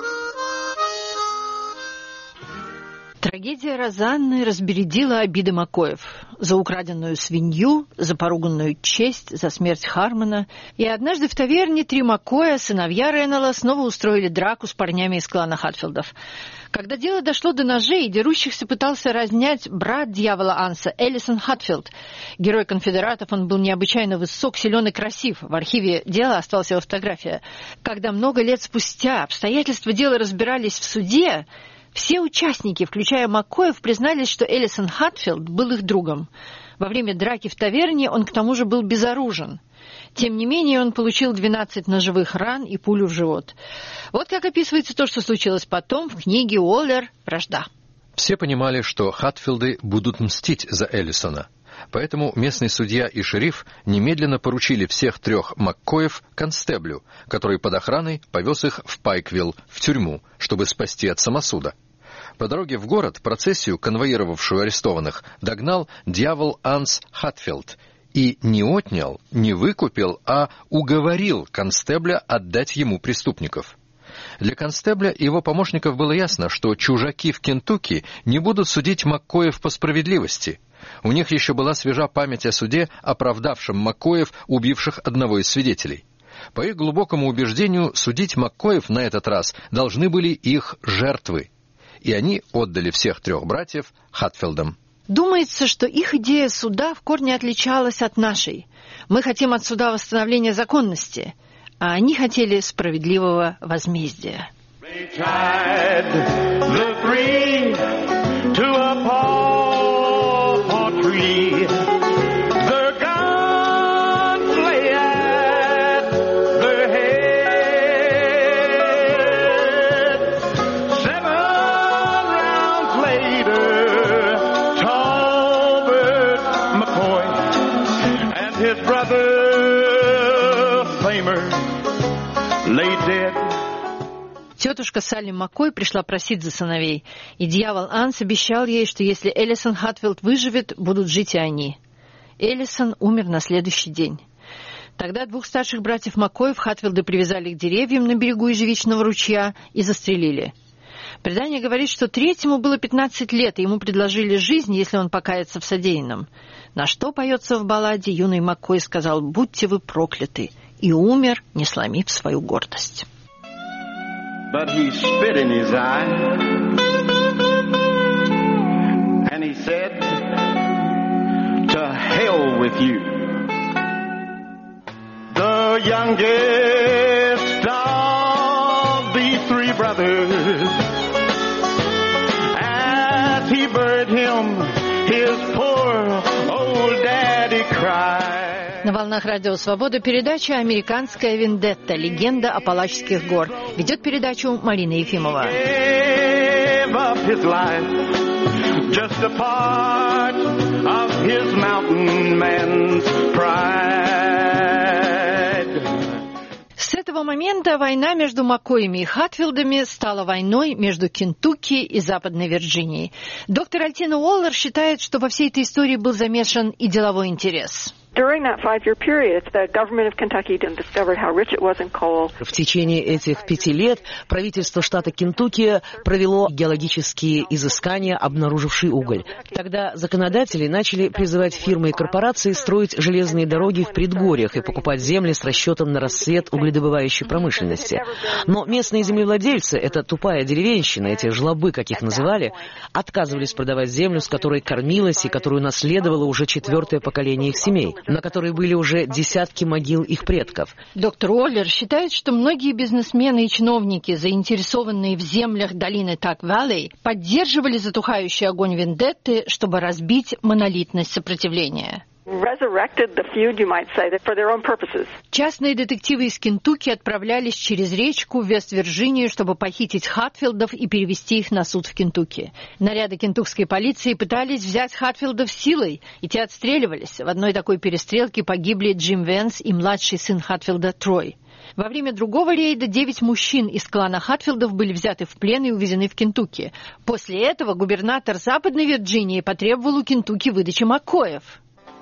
Трагедия Розанны разбередила обиды Маккоев за украденную свинью, за поруганную честь, за смерть Хармона. И однажды в таверне три Маккоя, сыновья Реннелла, снова устроили драку с парнями из клана Хатфилдов. Когда дело дошло до ножей, дерущихся пытался разнять брат дьявола Анса, Эллисон Хатфилд. Герой конфедератов, он был необычайно высок, силен и красив. В архиве дела осталась его фотография. Когда много лет спустя обстоятельства дела разбирались в суде, все участники, включая Маккоев, признались, что Эллисон Хатфилд был их другом. Во время драки в таверне он к тому же был безоружен. Тем не менее, он получил двенадцать ножевых ран и пулю в живот. Вот как описывается то, что случилось потом в книге Уоллер «Вражда». Все понимали, что Хатфилды будут мстить за Эллисона. Поэтому местный судья и шериф немедленно поручили всех трех Маккоев констеблю, который под охраной повез их в Пайквилл, в тюрьму, чтобы спасти от самосуда. По дороге в город процессию, конвоировавшую арестованных, догнал дьявол Анс Хатфилд и не отнял, не выкупил, а уговорил констебля отдать ему преступников. Для констебля и его помощников было ясно, что чужаки в Кентукки не будут судить Маккоев по справедливости. У них еще была свежа память о суде, оправдавшем Маккоев, убивших одного из свидетелей. По их глубокому убеждению, судить Маккоев на этот раз должны были их жертвы. И они отдали всех трех братьев Хатфилдам. Думается, что их идея суда в корне отличалась от нашей. Мы хотим от суда восстановления законности, а они хотели справедливого возмездия. Тетушка Салли Маккой пришла просить за сыновей, и дьявол Анс обещал ей, что если Эллисон Хатфилд выживет, будут жить и они. Эллисон умер на следующий день. Тогда двух старших братьев Маккоев Хатфилды привязали к деревьям на берегу ежевичного ручья и застрелили. Предание говорит, что третьему было пятнадцать лет, и ему предложили жизнь, если он покается в содеянном. На что поется в балладе, юный Маккой сказал: «Будьте вы прокляты», и умер, не сломив свою гордость. But he spit in his eye, and he said, "To hell with you." The youngest of these three brothers, as he buried him, his poor old daddy cried. На волнах Радио Свобода передача «Американская вендетта. Легенда Апалачских гор». Ведет передачу Марина Ефимова. С этого момента война между Маккоями и Хатфилдами стала войной между Кентукки и Западной Вирджинией. Доктор Альтина Уоллер считает, что во всей этой истории был замешан и деловой интерес. В течение этих пяти лет правительство штата Кентукки провело геологические изыскания, обнаружившие уголь. Тогда законодатели начали призывать фирмы и корпорации строить железные дороги в предгорьях и покупать земли с расчетом на расцвет угледобывающей промышленности. Но местные землевладельцы, эта тупая деревенщина, эти жлобы, как их называли, отказывались продавать землю, с которой кормилось и которую наследовало уже четвертое поколение их семей, на которой были уже десятки могил их предков. Доктор Уоллер считает, что многие бизнесмены и чиновники, заинтересованные в землях долины Так-Валлей, поддерживали затухающий огонь вендетты, чтобы разбить монолитность сопротивления. Частные детективы из Кентукки отправлялись через речку в Вест-Вирджинию, чтобы похитить Хатфилдов и перевести их на суд в Кентукки. Наряды кентуккской полиции пытались взять Хатфилдов силой, и те отстреливались. В одной такой перестрелке погибли Джим Венс и младший сын Хатфилда Трой. Во время другого рейда девять мужчин из клана Хатфилдов были взяты в плен и увезены в Кентукки. После этого губернатор Западной Вирджинии потребовал у Кентукки выдачи Маккоев.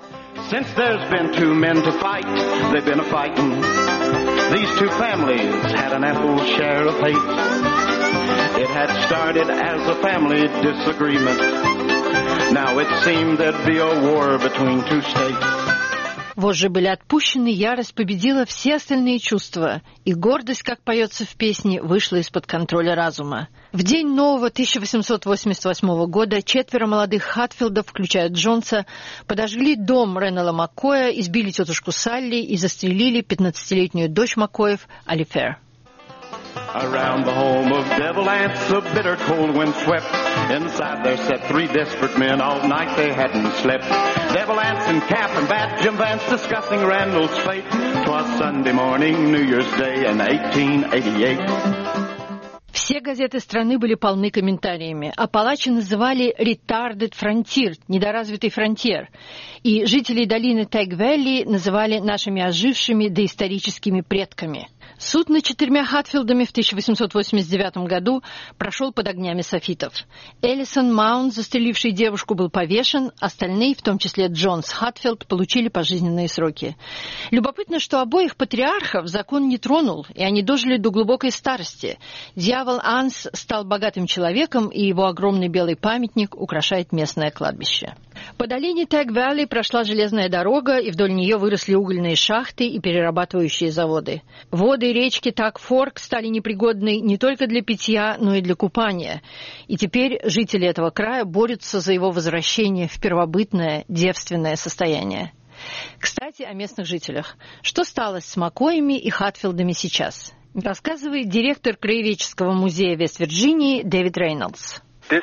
Since there's been two men to fight, they've been a fighting. These two families had an ample share of hate. It had started as a family disagreement. Now it seemed there'd be a war between two states. Вожжи были отпущены, ярость победила все остальные чувства, и гордость, как поется в песне, вышла из-под контроля разума. В день нового тысяча восемьсот восемьдесят восьмого года четверо молодых Хатфилдов, включая Джонса, подожгли дом Реннелла Маккоя, избили тетушку Салли и застрелили пятнадцатилетнюю дочь Маккоев Али Фер. Around the home of Devil Ants, a bitter cold wind swept. Inside there sat three desperate men. All night they hadn't slept. Devil Ants and Cap and Bat, Jim Vance discussing Randall's fate. 'Twas Sunday morning, New Year's Day in eighteen eighty-eight. Все газеты страны были полны комментариями. Апалачи называли «retarded frontier», «недоразвитый фронтир», и жителей долины Тэг-Вэлли называли нашими ожившими доисторическими предками. Суд над четырьмя Хатфилдами в тысяча восемьсот восемьдесят девятом году прошел под огнями софитов. Эллисон Маунт, застреливший девушку, был повешен, остальные, в том числе Джонс Хатфилд, получили пожизненные сроки. Любопытно, что обоих патриархов закон не тронул, и они дожили до глубокой старости. Дьявол Анс стал богатым человеком, и его огромный белый памятник украшает местное кладбище. По долине Тэг-Вэлли прошла железная дорога, и вдоль нее выросли угольные шахты и перерабатывающие заводы. Воды речки Так-Форк стали непригодны не только для питья, но и для купания. И теперь жители этого края борются за его возвращение в первобытное, девственное состояние. Кстати, о местных жителях. Что стало с Маккоями и Хатфилдами сейчас? Рассказывает директор Краеведческого музея Вест-Вирджинии Дэвид Рейнольдс.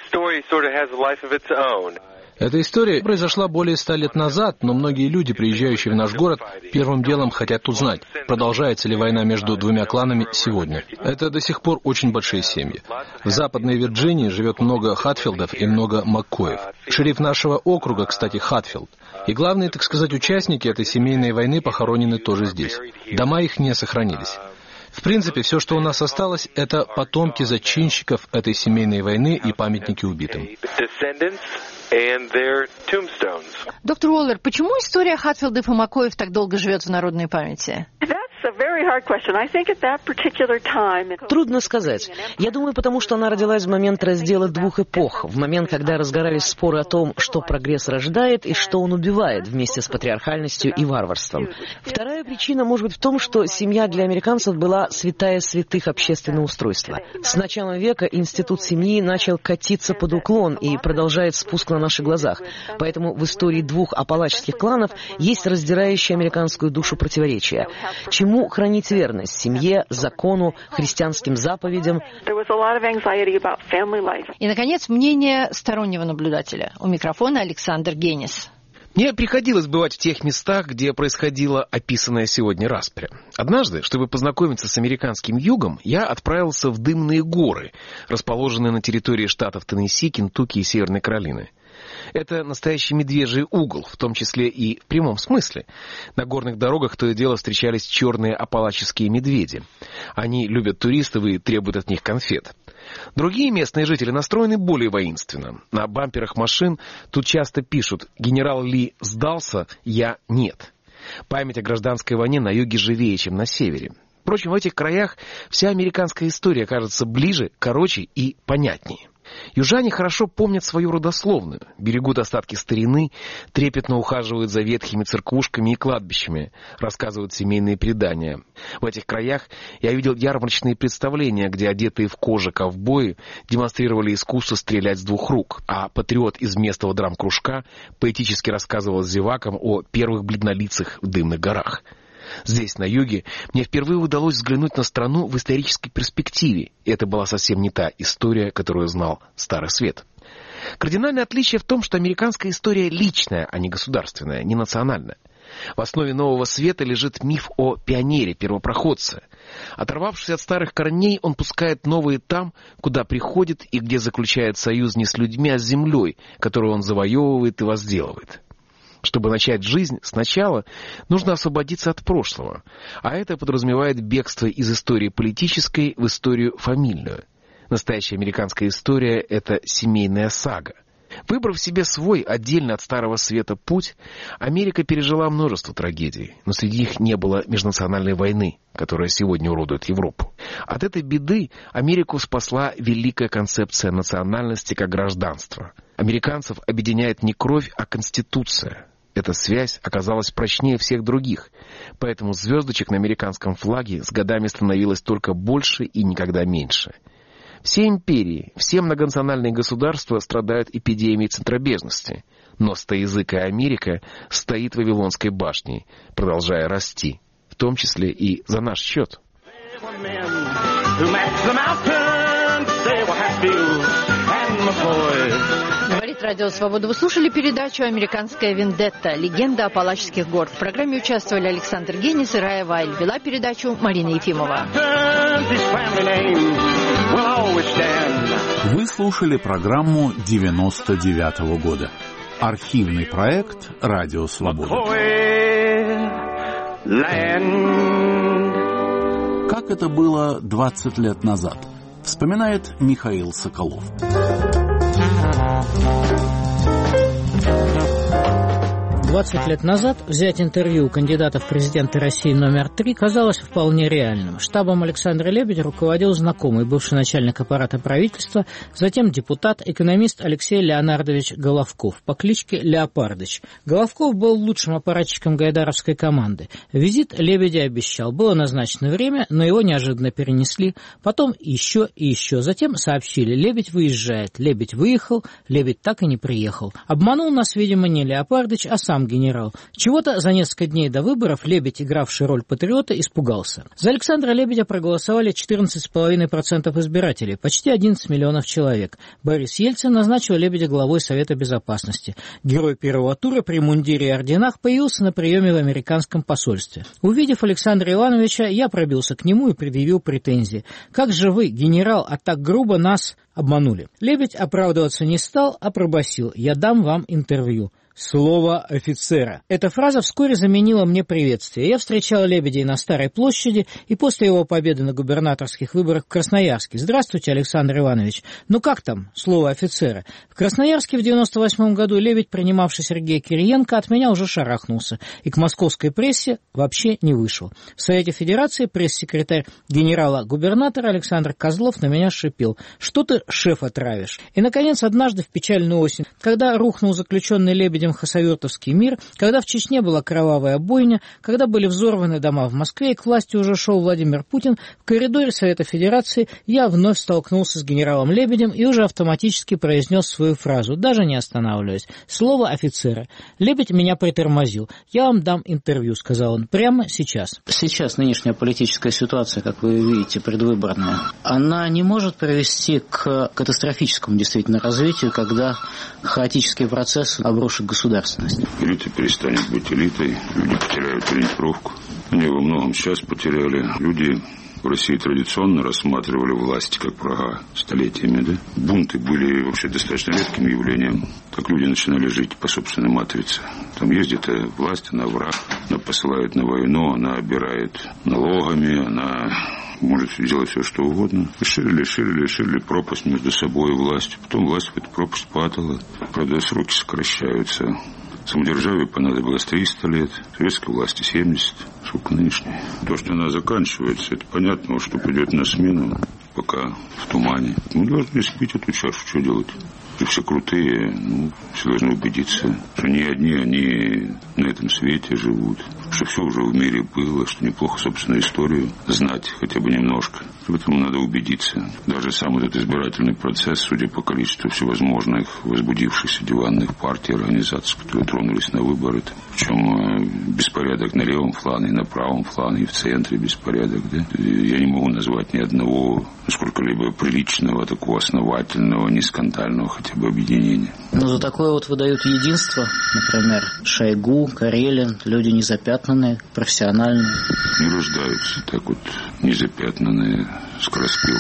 Эта история произошла более ста лет назад, но многие люди, приезжающие в наш город, первым делом хотят узнать, продолжается ли война между двумя кланами сегодня. Это до сих пор очень большие семьи. В Западной Вирджинии живет много Хатфилдов и много Маккоев. Шериф нашего округа, кстати, Хатфилд. И главные, так сказать, участники этой семейной войны похоронены тоже здесь. Дома их не сохранились. В принципе, все, что у нас осталось, это потомки зачинщиков этой семейной войны и памятники убитым. Доктор Уоллер, почему история Хатфилдов и Маккоев так долго живет в народной памяти? Трудно сказать. Я думаю, потому что она родилась в момент раздела двух эпох, в момент, когда разгорались споры о том, что прогресс рождает и что он убивает вместе с патриархальностью и варварством. Вторая причина может быть в том, что семья для американцев была святая святых общественного устройства. С начала века институт семьи начал катиться под уклон и продолжает спуск на наших глазах. Поэтому в истории двух апалачских кланов есть раздирающее американскую душу противоречия. Чему хранить верность? Семье, закону, христианским заповедям? И, наконец, мнение стороннего наблюдателя. У микрофона Александр Генис. Мне приходилось бывать в тех местах, где происходила описанная сегодня распря. Однажды, чтобы познакомиться с американским югом, я отправился в Дымные горы, расположенные на территории штатов Теннесси, Кентукки и Северной Каролины. Это настоящий медвежий угол, в том числе и в прямом смысле. На горных дорогах то и дело встречались черные апалаческие медведи. Они любят туристов и требуют от них конфет. Другие местные жители настроены более воинственно. На бамперах машин тут часто пишут «Генерал Ли сдался, я нет». Память о гражданской войне на юге живее, чем на севере. Впрочем, в этих краях вся американская история кажется ближе, короче и понятнее. Южане хорошо помнят свою родословную, берегут остатки старины, трепетно ухаживают за ветхими церквушками и кладбищами, рассказывают семейные предания. В этих краях я видел ярмарочные представления, где одетые в кожу ковбои демонстрировали искусство стрелять с двух рук, а патриот из местного драм-кружка поэтически рассказывал зевакам о первых бледнолицах в Дымных горах. Здесь, на юге, мне впервые удалось взглянуть на страну в исторической перспективе, и это была совсем не та история, которую знал Старый Свет. Кардинальное отличие в том, что американская история личная, а не государственная, не национальная. В основе Нового Света лежит миф о пионере, первопроходце. Оторвавшись от старых корней, он пускает новые там, куда приходит и где заключает союз не с людьми, а с землей, которую он завоевывает и возделывает. Чтобы начать жизнь сначала, нужно освободиться от прошлого, а это подразумевает бегство из истории политической в историю фамильную. Настоящая американская история — это семейная сага. Выбрав себе свой, отдельно от Старого Света, путь, Америка пережила множество трагедий, но среди них не было межнациональной войны, которая сегодня уродует Европу. От этой беды Америку спасла великая концепция национальности как гражданства. Американцев объединяет не кровь, а конституция. Эта связь оказалась прочнее всех других, поэтому звездочек на американском флаге с годами становилось только больше и никогда меньше. Все империи, все многонациональные государства страдают эпидемией центробежности, но стоязыкая Америка стоит Вавилонской башней, продолжая расти, в том числе и за наш счет. Говорит Радио Свобода. Вы слушали передачу «Американская вендетта. Легенда Апалачских гор». В программе участвовали Александр Генис и Рая Вайль. Вела передачу Марина Ефимова. Вы слушали программу девяносто девятого года. Архивный проект «Радио Свобода». Как это было двадцать лет назад, вспоминает Михаил Соколов. двадцать лет назад взять интервью у кандидата в президенты России номер три казалось вполне реальным. Штабом Александра Лебедя руководил знакомый, бывший начальник аппарата правительства, затем депутат, экономист Алексей Леонардович Головков по кличке Леопардыч. Головков был лучшим аппаратчиком гайдаровской команды. Визит Лебедя обещал. Было назначено время, но его неожиданно перенесли. Потом еще и еще. Затем сообщили: Лебедь выезжает. Лебедь выехал, Лебедь так и не приехал. Обманул нас, видимо, не Леопардыч, а сам генерал. Чего-то за несколько дней до выборов Лебедь, игравший роль патриота, испугался. За Александра Лебедя проголосовали четырнадцать целых пять десятых процента избирателей, почти одиннадцать миллионов человек. Борис Ельцин назначил Лебедя главой Совета Безопасности. Герой первого тура при мундире и орденах появился на приеме в американском посольстве. Увидев Александра Ивановича, я пробился к нему и предъявил претензии. «Как же вы, генерал, а так грубо нас обманули?» Лебедь оправдываться не стал, а пробасил: «Я дам вам интервью». Слово офицера. Эта фраза вскоре заменила мне приветствие. Я встречал Лебедя на Старой площади и после его победы на губернаторских выборах в Красноярске. «Здравствуйте, Александр Иванович. Ну как там, слово офицера?» В Красноярске в девяносто восьмом году Лебедь, принимавший Сергея Кириенко, от меня уже шарахнулся и к московской прессе вообще не вышел. В Совете Федерации пресс-секретарь генерала-губернатора Александр Козлов на меня шипел: «Что ты, шефа, травишь?» И, наконец, однажды в печальную осень, когда рухнул заключенный Лебедем хасавюртовский мир, когда в Чечне была кровавая бойня, когда были взорваны дома в Москве и к власти уже шел Владимир Путин, в коридоре Совета Федерации я вновь столкнулся с генералом Лебедем и уже автоматически произнес свою фразу, даже не останавливаясь: «Слово офицера». Лебедь меня притормозил. «Я вам дам интервью», — сказал он, — «прямо сейчас». Сейчас нынешняя политическая ситуация, как вы видите, предвыборная, она не может привести к катастрофическому действительно развитию, когда хаотический процесс обрушит государство. Государственность. Элита перестанет быть элитой, люди потеряют ориентировку. Они во многом сейчас потеряли. Люди в России традиционно рассматривали власть как врага столетиями, да? Бунты были вообще достаточно редким явлением. Так люди начинали жить по собственной матрице. Там ездит власть, она враг, она посылает на войну, она обирает налогами, она может делать все, что угодно. Ширили, ширили, ширили пропасть между собой и властью. Потом власть в эту пропасть падала. Правда, сроки сокращаются. Самодержавию понадобилось триста лет, советской власти семьдесят. Сколько нынешней? То, что она заканчивается, это понятно, что придет на смену, пока в тумане. Мы должны спить эту чашу, что делать? Все крутые, ну, все должны убедиться, что не одни они на этом свете живут, что все уже в мире было, что неплохо собственную историю знать хотя бы немножко. В этом надо убедиться. Даже сам этот избирательный процесс, судя по количеству всевозможных возбудившихся диванных партий, организаций, которые тронулись на выборы, причем беспорядок на левом фланге, на правом фланге, и в центре беспорядок, да? Я не могу назвать ни одного сколько-либо приличного, такого основательного, не скандального хотя бы объединения. Но за такое вот выдают единство, например, Шойгу, Карелин, люди незапятнанные, профессиональные. Не рождаются так вот незапятнанные скороспелки.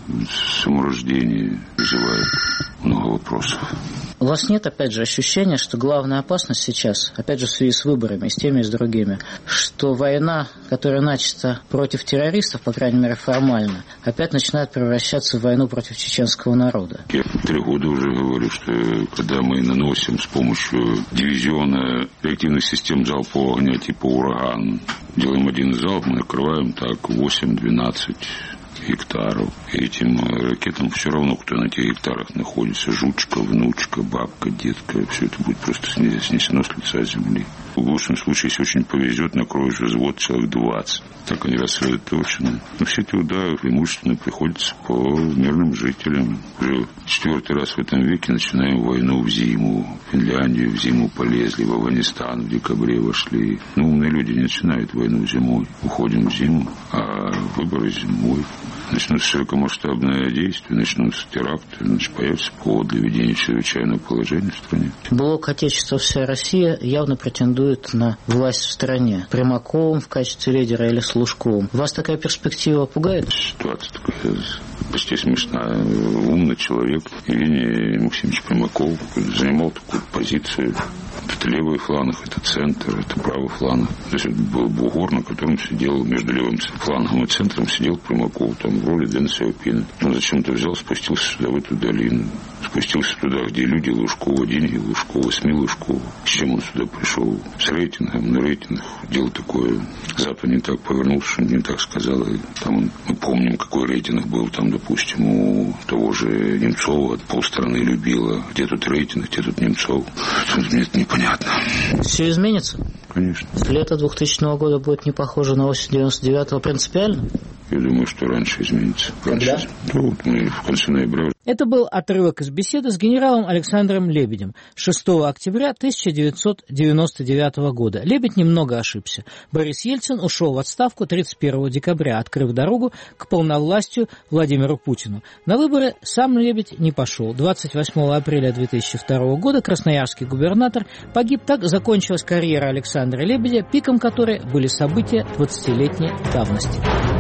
саморождение вызывает много вопросов. У вас нет, опять же, ощущения, что главная опасность сейчас, опять же, в связи с выборами, с теми и с другими, что война, которая начата против террористов, по крайней мере, формально, опять начинает превращаться в войну против чеченского народа? Я три года уже говорю, что когда мы наносим с помощью дивизиона реактивных систем залпового огня типа «Ураган», делаем один залп, мы накрываем так восемь-двенадцать гектаров. И этим ракетам все равно, кто на тех гектарах находится. Жучка, внучка, бабка, детка. Все это будет просто снесено с лица земли. В лучшем случае, если очень повезет, накроешь взвод человек двадцать. Так они рассредоточены. Но все эти удары преимущественно приходятся по мирным жителям. Уже четвертый раз в этом веке начинаем войну в зиму. В Финляндию в зиму полезли, в Афганистан в декабре вошли. Но умные люди не начинают войну зимой. Уходим в зиму, а выборы зимой. Начнутся широкомасштабное действие, начнутся теракты, значит, появится повод для введения чрезвычайного положения в стране. Блок «Отечество, вся Россия» явно претендует на власть в стране. Примаковым в качестве лидера или с Лужковым. Вас такая перспектива пугает? Ситуация такая почти смешная. Умный человек, Евгений Максимович Примаков, занимал такую позицию. Это левый фланг, это центр, это правый фланг. То есть это был бугор, на котором сидел, между левым флангом и центром сидел Примаков, там в роли Дэн Сяопина. Он зачем-то взял, спустился сюда, в эту долину. Спустился туда, где люди Лужкова, деньги Лужкова, СМИ Лужкова. С чем он сюда пришел? С рейтингом, на рейтинг. Дело такое. Запад не так повернулся, что не так сказал. И там он, мы помним, какой рейтинг был там, допустим, у того же Немцова. Полстраны любила. Где тут рейтинг, где тут Немцов? Мне это непонятно. Все изменится? Конечно. Лето двухтысячного года будет не похоже на осень девяносто девятого принципиально? Я думаю, что раньше изменится. Раньше. Когда? Ну, вот мы в конце ноября. Это был отрывок из беседы с генералом Александром Лебедем шестого октября тысяча девятьсот девяносто девятого года. Лебедь немного ошибся. Борис Ельцин ушел в отставку тридцать первого декабря, открыв дорогу к полновластию Владимиру Путину. На выборы сам Лебедь не пошел. двадцать восьмого апреля две тысячи второго года красноярский губернатор погиб. Так закончилась карьера Александра Лебедя, пиком которой были события двадцатилетней давности.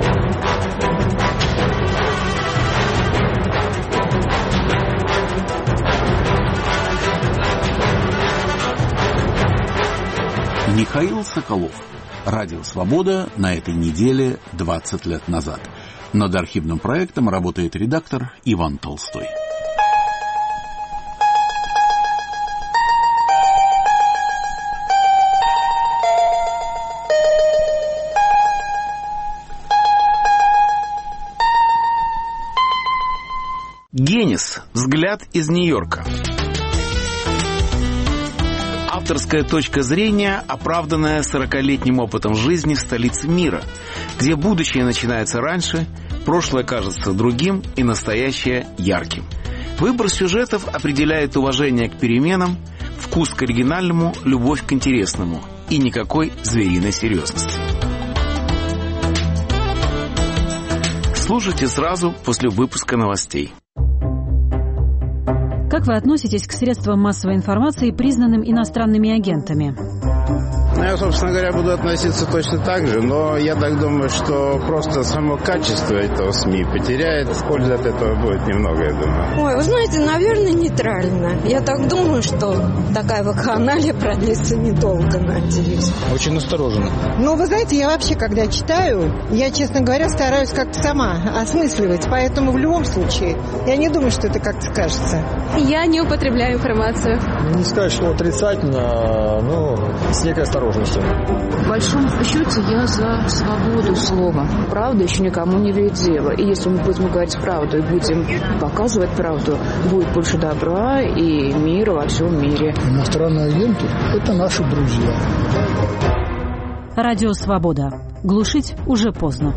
Михаил Соколов. Радио «Свобода» на этой неделе двадцать лет назад. Над архивным проектом работает редактор Иван Толстой. Генис. Взгляд из Нью-Йорка. Авторская точка зрения, оправданная сорокалетним опытом жизни в столице мира, где будущее начинается раньше, прошлое кажется другим и настоящее ярким. Выбор сюжетов определяет уважение к переменам, вкус к оригинальному, любовь к интересному и никакой звериной серьезности. Слушайте сразу после выпуска новостей. Как вы относитесь к средствам массовой информации, признанным иностранными агентами? Я, собственно говоря, буду относиться точно так же, но я так думаю, что просто само качество этого СМИ потеряет, пользы от этого будет немного, я думаю. Ой, вы знаете, наверное, нейтрально. Я так думаю, что такая вакханалия продлится недолго, надеюсь. Очень настороженно. Ну, вы знаете, я вообще, когда читаю, я, честно говоря, стараюсь как-то сама осмысливать, поэтому в любом случае я не думаю, что это как-то скажется. Я не употребляю информацию. Не сказать, что отрицательно, но с некой осторожностью. В большом счете я за свободу слова. Правда еще никому не имеет дела. И если мы будем говорить правду и будем показывать правду, будет больше добра и мира во всем мире. Иностранные агенты – это наши друзья. Радио «Свобода». Глушить уже поздно.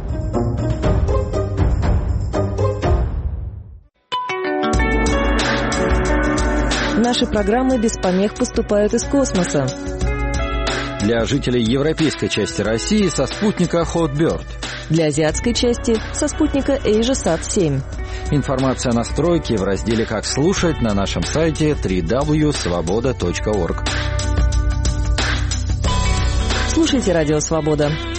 Наши программы без помех поступают из космоса. Для жителей европейской части России со спутника Hotbird. Для азиатской части со спутника AsiaSat семь. Информация о настройке в разделе «Как слушать» на нашем сайте дабл-ю дабл ю дабл ю точка свобода точка орг. Слушайте «Радио Свобода».